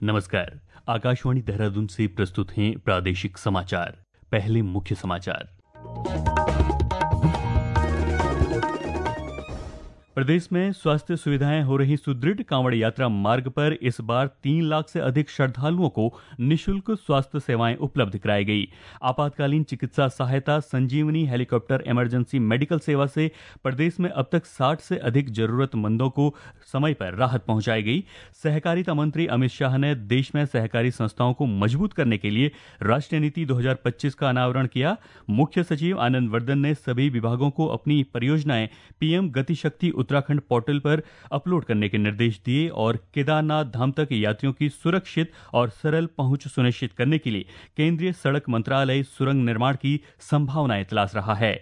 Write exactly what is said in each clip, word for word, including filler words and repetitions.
नमस्कार। आकाशवाणी देहरादून से प्रस्तुत हैं प्रादेशिक समाचार। पहले मुख्य समाचार। प्रदेश में स्वास्थ्य सुविधाएं हो रही सुदृढ़। कांवड़ यात्रा मार्ग पर इस बार तीन लाख से अधिक श्रद्धालुओं को निशुल्क स्वास्थ्य सेवाएं उपलब्ध कराई गई। आपातकालीन चिकित्सा सहायता संजीवनी हेलीकॉप्टर इमरजेंसी मेडिकल सेवा से प्रदेश में अब तक साठ से अधिक जरूरतमंदों को समय पर राहत पहुंचाई गई। सहकारिता मंत्री अमित शाह ने देश में सहकारी संस्थाओं को मजबूत करने के लिए राष्ट्रीय नीति दो हज़ार पच्चीस का अनावरण किया। मुख्य सचिव आनंद वर्धन ने सभी विभागों को अपनी परियोजनाएं पीएम गति शक्ति उत्तराखंड पोर्टल पर अपलोड करने के निर्देश दिए और केदारनाथ धाम तक यात्रियों की सुरक्षित और सरल पहुंच सुनिश्चित करने के लिए केंद्रीय सड़क मंत्रालय सुरंग निर्माण की संभावनाएं तलाश रहा है।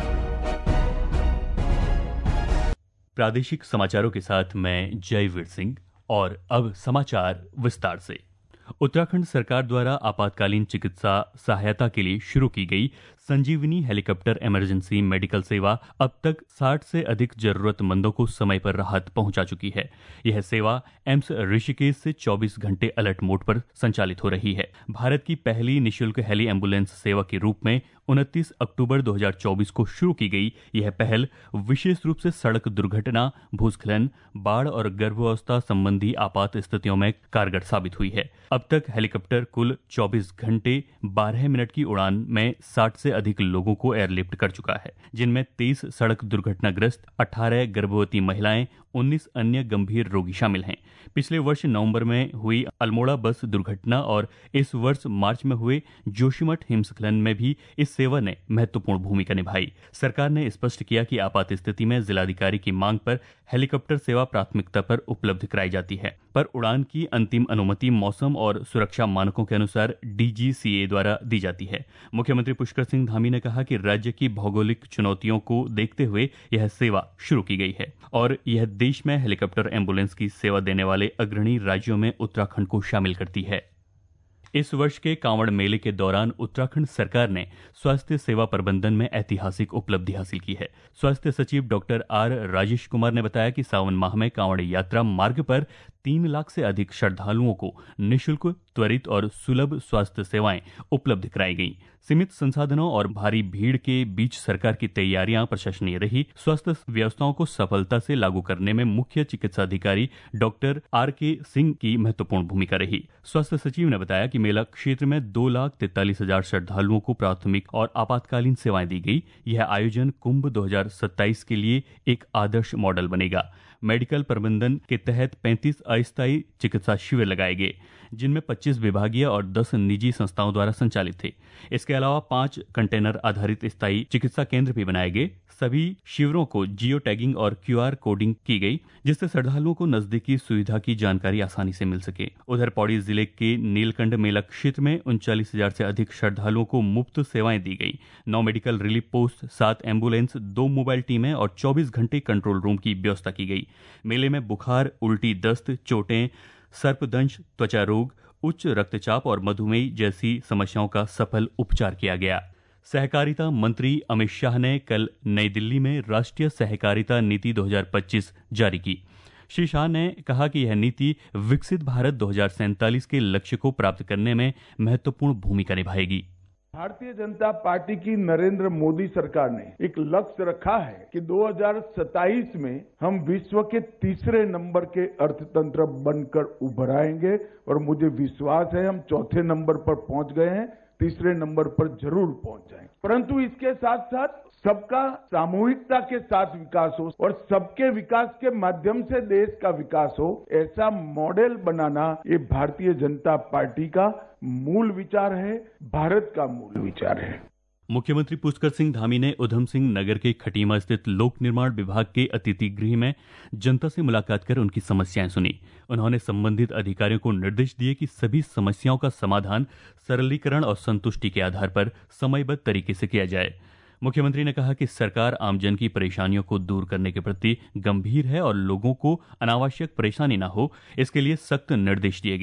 प्रादेशिक समाचारों के साथ मैं जयवीर सिंह और अब समाचार विस्तार से। उत्तराखंड सरकार द्वारा आपातकालीन चिकित्सा सहायता के लिए शुरू की गई संजीवनी हेलीकॉप्टर इमरजेंसी मेडिकल सेवा अब तक साठ से अधिक जरूरतमंदों को समय पर राहत पहुंचा चुकी है। यह सेवा एम्स ऋषिकेश से चौबीस घंटे अलर्ट मोड पर संचालित हो रही है। भारत की पहली निशुल्क हेली एम्बुलेंस सेवा के रूप में उनतीस अक्टूबर दो हज़ार चौबीस को शुरू की गई यह पहल विशेष रूप से सड़क दुर्घटना, भूस्खलन, बाढ़ और गर्भावस्था संबंधी आपात स्थितियों में कारगर साबित हुई है। अब तक हेलीकॉप्टर कुल चौबीस घंटे बारह मिनट की उड़ान में साठ से अधिक लोगों को एयरलिफ्ट कर चुका है, जिनमें तेईस सड़क दुर्घटनाग्रस्त, अठारह गर्भवती महिलाएं, उन्नीस अन्य गंभीर रोगी शामिल हैं। पिछले वर्ष नवंबर में हुई अल्मोड़ा बस दुर्घटना और इस वर्ष मार्च में हुए जोशीमठ हिमस्खलन में भी इस सेवा ने महत्वपूर्ण भूमिका निभाई। सरकार ने स्पष्ट किया कि आपात स्थिति में जिलाधिकारी की मांग पर हेलीकॉप्टर सेवा प्राथमिकता पर उपलब्ध कराई जाती है, पर उड़ान की अंतिम अनुमति मौसम और सुरक्षा मानकों के अनुसार डीजीसीए द्वारा दी जाती है। मुख्यमंत्री पुष्कर सिंह धामी ने कहा कि राज्य की भौगोलिक चुनौतियों को देखते हुए यह सेवा शुरू की गई है और यह देश में हेलीकॉप्टर एम्बुलेंस की सेवा देने वाले अग्रणी राज्यों में उत्तराखंड को शामिल करती है। इस वर्ष के कांवड़ मेले के दौरान उत्तराखंड सरकार ने स्वास्थ्य सेवा प्रबंधन में ऐतिहासिक उपलब्धि हासिल की है। स्वास्थ्य सचिव डॉक्टर आर राजेश कुमार ने बताया कि सावन माह में कांवड़ यात्रा मार्ग पर तीन लाख से अधिक श्रद्धालुओं को निःशुल्क, त्वरित और सुलभ स्वास्थ्य सेवाएं उपलब्ध कराई गईं। सीमित संसाधनों और भारी भीड़ के बीच सरकार की तैयारियां प्रशंसनीय रही। स्वास्थ्य व्यवस्थाओं को सफलता से लागू करने में मुख्य चिकित्सा अधिकारी डॉक्टर आर के सिंह की महत्वपूर्ण भूमिका रही। स्वास्थ्य सचिव ने बताया कि मेला क्षेत्र में दो लाख तैंतालीस हजार श्रद्धालुओं को प्राथमिक और आपातकालीन सेवाएं दी गई। यह आयोजन कुंभ दो हज़ार सत्ताईस के लिए एक आदर्श मॉडल बनेगा। मेडिकल प्रबंधन के तहत पैंतीस अस्थायी चिकित्सा शिविर लगाए गए, जिनमें पच्चीस विभागीय और दस निजी संस्थाओं द्वारा संचालित थे। इसके अलावा पांच कंटेनर आधारित स्थायी चिकित्सा केंद्र भी बनाए गए। सभी शिविरों को जियो टैगिंग और क्यूआर कोडिंग की गई, जिससे श्रद्धालुओं को नजदीकी सुविधा की जानकारी आसानी से मिल सके। उधर पौड़ी जिले के नीलकंठ मेला क्षेत्र में उनचालीस हजार से अधिक श्रद्धालुओं को मुफ्त सेवाएं दी गई। नौ मेडिकल रिलीफ पोस्ट, सात एम्बुलेंस, दो मोबाइल टीमें और चौबीस घंटे कंट्रोल रूम की व्यवस्था की गई। मेले में बुखार, उल्टी, दस्त, चोटें, सर्पदंश, त्वचा रोग, उच्च रक्तचाप और मधुमेह जैसी समस्याओं का सफल उपचार किया गया। सहकारिता मंत्री अमित शाह ने कल नई दिल्ली में राष्ट्रीय सहकारिता नीति दो हज़ार पच्चीस जारी की। श्री शाह ने कहा कि यह नीति विकसित भारत दो हज़ार सैंतालीस के लक्ष्य को प्राप्त करने में महत्वपूर्ण भूमिका निभाएगी। भारतीय जनता पार्टी की नरेंद्र मोदी सरकार ने एक लक्ष्य रखा है कि दो हज़ार सत्ताईस में हम विश्व के तीसरे नंबर के अर्थतंत्र बनकर उभर आएंगे और मुझे विश्वास है हम चौथे नंबर पर पहुंच गए हैं, तीसरे नंबर पर जरूर पहुंच जाएंगे। परंतु इसके साथ साथ सबका सामूहिकता के साथ विकास हो और सबके विकास के माध्यम से देश का विकास हो, ऐसा मॉडल बनाना ये भारतीय जनता पार्टी का मूल विचार है, भारत का मूल विचार है। मुख्यमंत्री पुष्कर सिंह धामी ने उधम सिंह नगर के खटीमा स्थित लोक निर्माण विभाग के अतिथि गृह में जनता से मुलाकात कर उनकी समस्याएं सुनी। उन्होंने संबंधित अधिकारियों को निर्देश दिए कि सभी समस्याओं का समाधान सरलीकरण और संतुष्टि के आधार पर समयबद्ध तरीके से किया जाए। मुख्यमंत्री ने कहा कि सरकार आमजन की परेशानियों को दूर करने के प्रति गंभीर है और लोगों को अनावश्यक परेशानी न हो, इसके लिए सख्त निर्देश दिए गए हैं।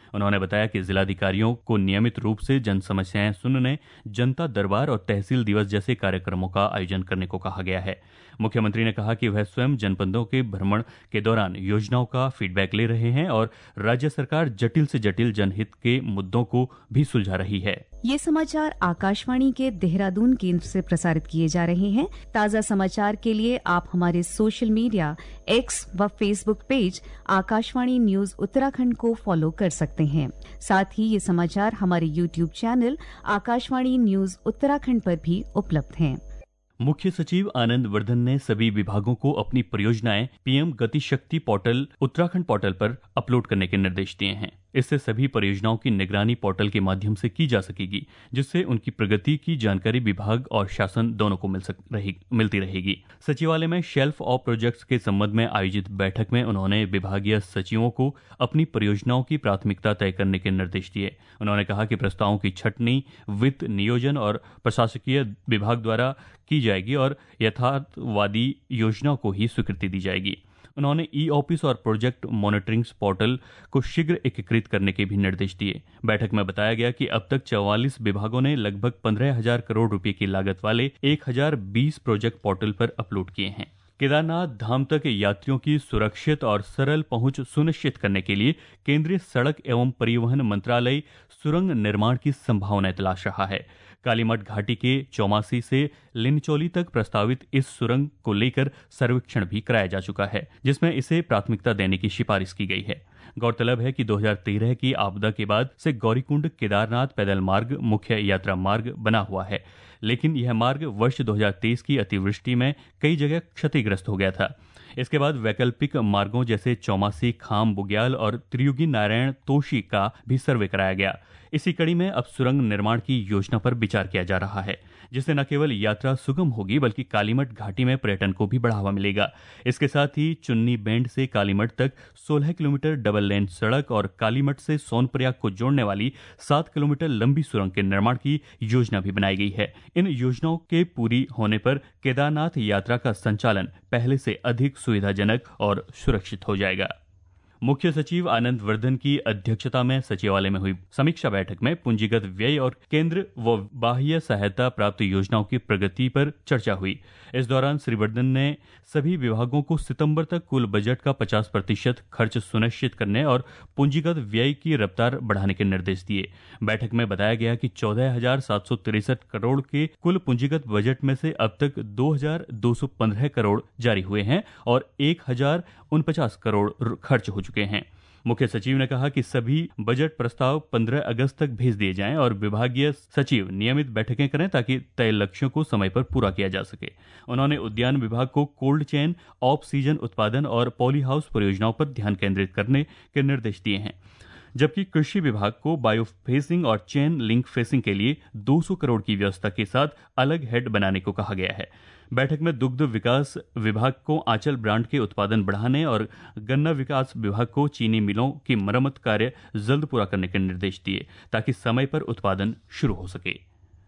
उन्होंने बताया कि जिलाधिकारियों को नियमित रूप से जन समस्याएं सुनने, जनता दरबार और तहसील दिवस जैसे कार्यक्रमों का आयोजन करने को कहा गया है। मुख्यमंत्री ने कहा कि वह स्वयं जनपदों के भ्रमण के दौरान योजनाओं का फीडबैक ले रहे हैं और राज्य सरकार जटिल से जटिल जनहित के मुद्दों को भी सुलझा रही है। ये समाचार आकाशवाणी के देहरादून केंद्र से प्रसारित किए जा रहे हैं। ताज़ा समाचार के लिए आप हमारे सोशल मीडिया एक्स व Facebook page Akashvani news Uttarakhand को फॉलो कर सकते हैं। साथ ही ये समाचार हमारे YouTube channel Akashvani news Uttarakhand पर भी उपलब्ध हैं। मुख्य सचिव आनंद वर्धन ने सभी विभागों को अपनी परियोजनाएं PM Gati Shakti portal Uttarakhand portal पर अपलोड करने के निर्देश दिए हैं। इससे सभी परियोजनाओं की निगरानी पोर्टल के माध्यम से की जा सकेगी, जिससे उनकी प्रगति की जानकारी विभाग और शासन दोनों को मिल सक रही मिलती रहेगी। सचिवालय में शेल्फ ऑफ प्रोजेक्ट्स के संबंध में आयोजित बैठक में उन्होंने विभागीय सचिवों को अपनी परियोजनाओं की प्राथमिकता तय करने के निर्देश दिए। उन्होंने कहा कि प्रस्तावों की छंटनी वित्त, नियोजन और प्रशासकीय विभाग द्वारा की जाएगी और यथार्थवादी योजनाओं को ही स्वीकृति दी जाएगी। उन्होंने ई ऑफिस और प्रोजेक्ट मॉनिटरिंग पोर्टल को शीघ्र एकीकृत करने के भी निर्देश दिए। बैठक में बताया गया कि अब तक चौवालीस विभागों ने लगभग पंद्रह हजार करोड़ रुपए की लागत वाले एक हजार बीस प्रोजेक्ट पोर्टल पर अपलोड किए हैं। केदारनाथ धाम तक यात्रियों की सुरक्षित और सरल पहुंच सुनिश्चित करने के लिए केंद्रीय सड़क एवं परिवहन मंत्रालय सुरंग निर्माण की संभावनाएं तलाश रहा है। कालीमठ घाटी के चौमासी से लिनचौली तक प्रस्तावित इस सुरंग को लेकर सर्वेक्षण भी कराया जा चुका है, जिसमें इसे प्राथमिकता देने की सिफारिश की गई है। गौरतलब है कि दो हज़ार तेरह की आपदा के बाद से गौरीकुंड केदारनाथ पैदल मार्ग मुख्य यात्रा मार्ग बना हुआ है, लेकिन यह मार्ग वर्ष दो हज़ार तेईस की अतिवृष्टि में कई जगह क्षतिग्रस्त हो गया था। इसके बाद वैकल्पिक मार्गों जैसे चौमासी, खाम, बुग्याल और त्रियुगी नारायण तोशी का भी सर्वे कराया गया। इसी कड़ी में अब सुरंग निर्माण की योजना पर विचार किया जा रहा है, जिससे न केवल यात्रा सुगम होगी बल्कि कालीमठ घाटी में पर्यटन को भी बढ़ावा मिलेगा। इसके साथ ही चुन्नी बैंड से कालीमठ तक सोलह किलोमीटर डबल लेन सड़क और कालीमठ से सोनप्रयाग को जोड़ने वाली सात किलोमीटर लंबी सुरंग के निर्माण की योजना भी बनाई गई है। इन योजनाओं के पूरी होने पर केदारनाथ यात्रा का संचालन पहले से अधिक सुविधाजनक और सुरक्षित हो जाएगा। मुख्य सचिव आनंद वर्धन की अध्यक्षता में सचिवालय में हुई समीक्षा बैठक में पूंजीगत व्यय और केंद्र व बाह्य सहायता प्राप्त योजनाओं की प्रगति पर चर्चा हुई। इस दौरान श्री वर्धन ने सभी विभागों को सितंबर तक कुल बजट का पचास प्रतिशत खर्च सुनिश्चित करने और पूंजीगत व्यय की रफ्तार बढ़ाने के निर्देश दिए। बैठक में बताया गया कि चौदह हजार सात सौ तिरसठ करोड़ के कुल पूंजीगत बजट में से अब तक दो हजार दो सौ पंद्रह करोड़ जारी हुए हैं और एक हजार उनपचास करोड़ खर्च हो चुके हैं। मुख्य सचिव ने कहा कि सभी बजट प्रस्ताव पंद्रह अगस्त तक भेज दिए जाएं और विभागीय सचिव नियमित बैठकें करें ताकि तय लक्ष्यों को समय पर पूरा किया जा सके। उन्होंने उद्यान विभाग को कोल्ड चेन, ऑफ सीजन उत्पादन और पॉली हाउस परियोजनाओं पर ध्यान केंद्रित करने के निर्देश दिए हैं, जबकि कृषि विभाग को बायो फेसिंग और चेन लिंक फेसिंग के लिए दो सौ करोड़ की व्यवस्था के साथ अलग हेड बनाने को कहा गया है। बैठक में दुग्ध विकास विभाग को आंचल ब्रांड के उत्पादन बढ़ाने और गन्ना विकास विभाग को चीनी मिलों की मरम्मत कार्य जल्द पूरा करने के निर्देश दिए ताकि समय पर उत्पादन शुरू हो सके।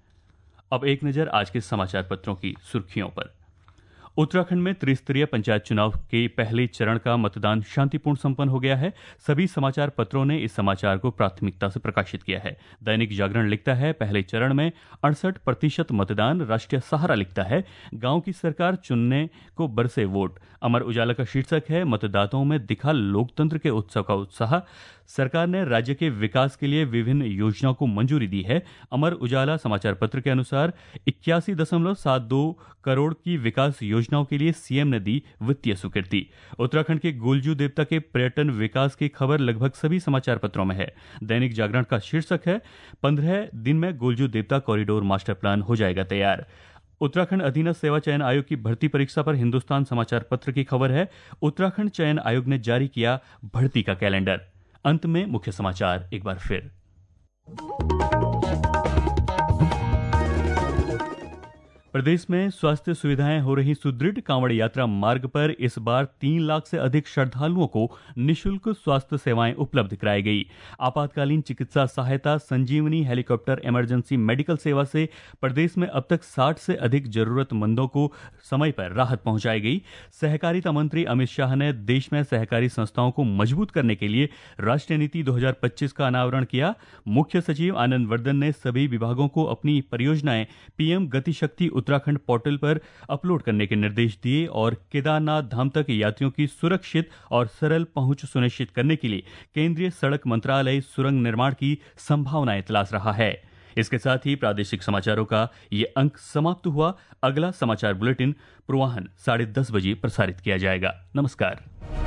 अब एक नजर आज के समाचार पत्रों की सुर्खियों पर। उत्तराखंड में त्रिस्तरीय पंचायत चुनाव के पहले चरण का मतदान शांतिपूर्ण संपन्न हो गया है। सभी समाचार पत्रों ने इस समाचार को प्राथमिकता से प्रकाशित किया है। दैनिक जागरण लिखता है, पहले चरण में अड़सठ प्रतिशत मतदान। राष्ट्रीय सहारा लिखता है, गांव की सरकार चुनने को बरसे वोट। अमर उजाला का शीर्षक है, मतदाताओं में दिखा लोकतंत्र के उत्सव का उत्साह। सरकार ने राज्य के विकास के लिए विभिन्न योजनाओं को मंजूरी दी है। अमर उजाला समाचार पत्र के अनुसार इक्यासी दशमलव सात दो करोड़ की विकास योजनाओं के लिए सीएम ने दी वित्तीय स्वीकृति। उत्तराखंड के गोलजू देवता के पर्यटन विकास की खबर लगभग सभी समाचार पत्रों में है। दैनिक जागरण का शीर्षक है, पंद्रह दिन में गोलजू देवता कॉरिडोर मास्टर प्लान हो जाएगा तैयार। उत्तराखंड अधीनस्थ सेवा चयन आयोग की भर्ती परीक्षा पर हिंदुस्तान समाचार पत्र की खबर है, उत्तराखंड चयन आयोग ने जारी किया भर्ती का कैलेंडर। अंत में मुख्य समाचार एक बार फिर। प्रदेश में स्वास्थ्य सुविधाएं हो रही सुदृढ़। कांवड़ यात्रा मार्ग पर इस बार तीन लाख से अधिक श्रद्धालुओं को निशुल्क स्वास्थ्य सेवाएं उपलब्ध कराई गई। आपातकालीन चिकित्सा सहायता संजीवनी हेलीकॉप्टर इमरजेंसी मेडिकल सेवा से प्रदेश में अब तक साठ से अधिक जरूरतमंदों को समय पर राहत पहुंचाई गई। सहकारिता मंत्री अमित शाह ने देश में सहकारी संस्थाओं को मजबूत करने के लिए राष्ट्रीय नीति दो हज़ार पच्चीस का अनावरण किया। मुख्य सचिव आनंद वर्धन ने सभी विभागों को अपनी परियोजनाएं पीएम गति शक्ति उत्तराखंड पोर्टल पर अपलोड करने के निर्देश दिए और केदारनाथ धाम तक यात्रियों की सुरक्षित और सरल पहुंच सुनिश्चित करने के लिए केंद्रीय सड़क मंत्रालय सुरंग निर्माण की संभावनाएं तलाश रहा है। इसके साथ ही प्रादेशिक समाचारों का ये अंक समाप्त हुआ। अगला समाचार बुलेटिन पूर्वाह्न साढ़े दस बजे प्रसारित किया जाएगा। नमस्कार।